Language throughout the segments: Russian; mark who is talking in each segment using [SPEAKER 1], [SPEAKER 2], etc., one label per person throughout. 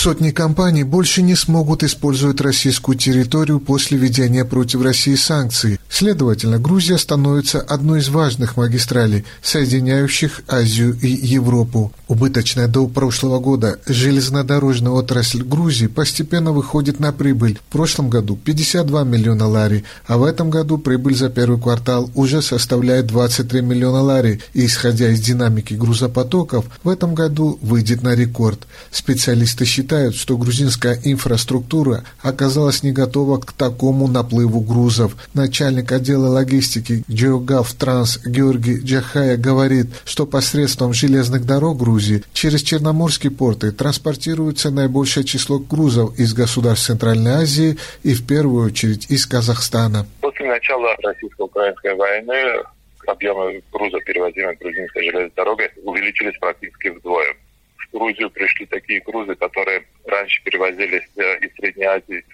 [SPEAKER 1] Сотни компаний больше не смогут использовать российскую территорию после введения против России санкций. Следовательно, Грузия становится одной из важных магистралей, соединяющих Азию и Европу. Убыточная до прошлого года железнодорожная отрасль Грузии постепенно выходит на прибыль. В прошлом году 52 миллиона лари, а в этом году прибыль за первый квартал уже составляет 23 миллиона лари. И, исходя из динамики грузопотоков, в этом году выйдет на рекорд. Специалисты считают, что грузинская инфраструктура оказалась не готова к такому наплыву грузов. Начальник отдела логистики Geogulf Trans Георгий Джахая говорит, что посредством железных дорог Грузии через Черноморские порты транспортируется наибольшее число грузов из государств Центральной Азии и в первую очередь из Казахстана.
[SPEAKER 2] После начала российско-украинской войны объемы грузов, перевозимых грузинской железной дорогой, увеличились практически вдвое. В Грузию пришли такие грузы, которые раньше перевозились из Средней Азии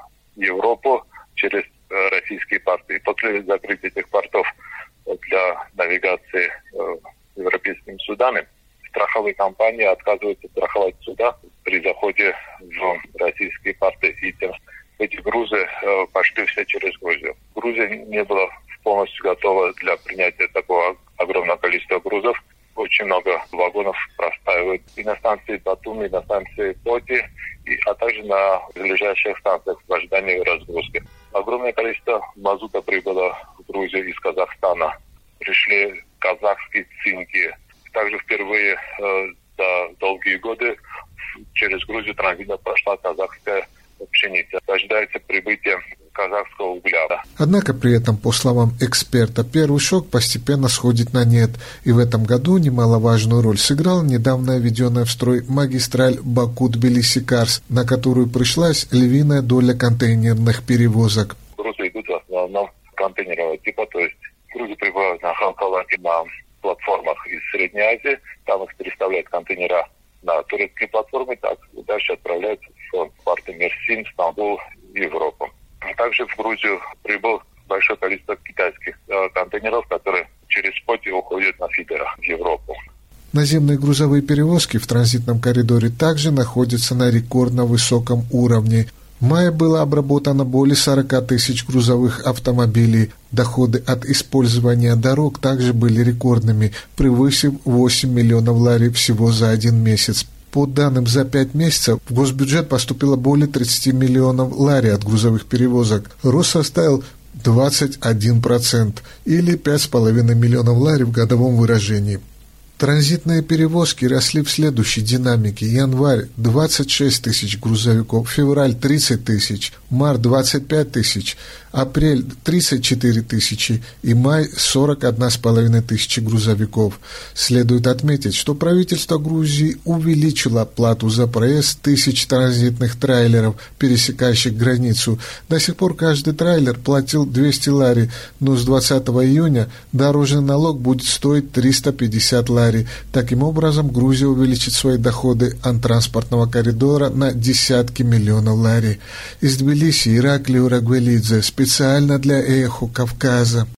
[SPEAKER 2] в Европу через российские порты. И после закрытия этих портов для навигации европейскими судами страховые компании отказываются страховать суда при заходе в российские порты. И эти грузы пошли все через Грузию. Грузия не была полностью готова для принятия такого огромного количества грузов. Очень много вагонов простаивают и на станции Батуми, и на станции Поти, а также на ближайших станциях в ожидании разгрузки. Огромное количество мазута прибыло в Грузию из Казахстана. Пришли казахские цинки. Также впервые за долгие годы через Грузию транзитно прошла казахская пшеница. Ожидается прибытие казахского угля.
[SPEAKER 1] Однако при этом, по словам эксперта, первый шок постепенно сходит на нет, и в этом году немаловажную роль сыграла недавно введенная в строй магистраль Баку-Тбилиси-Карс, на которую пришлась львиная доля контейнерных перевозок.
[SPEAKER 2] Грузы идут в основном контейнерового типа, то есть грузы прибывают на Халкалаке на платформах из Средней Азии, там их переставляют контейнера на турецкие платформы, так дальше отправляются в порты Мерсин, Стамбул, Европу. Также в Грузию прибыл большое количество китайских контейнеров, которые через Поти уходят на фидерах в Европу.
[SPEAKER 1] Наземные грузовые перевозки в транзитном коридоре также находятся на рекордно высоком уровне. В мае было обработано более 40 тысяч грузовых автомобилей. Доходы от использования дорог также были рекордными, превысив 8 миллионов лари всего за один месяц. По данным за 5 месяцев, в госбюджет поступило более 30 миллионов лари от грузовых перевозок. Рост составил 21% или 5,5 миллионов лари в годовом выражении. Транзитные перевозки росли в следующей динамике. Январь – 26 тысяч грузовиков, февраль – 30 тысяч, март – 25 тысяч, апрель – 34 тысячи и май – 41,5 тысячи грузовиков. Следует отметить, что правительство Грузии увеличило плату за проезд тысяч транзитных трейлеров, пересекающих границу. До сих пор каждый трейлер платил 200 лари, но с 20 июня дорожный налог будет стоить 350 лари. Таким образом, Грузия увеличит свои доходы от транспортного коридора на десятки миллионов лари. Из Тбилиси Ираклий Рагвелидзе специально для Эхо Кавказа.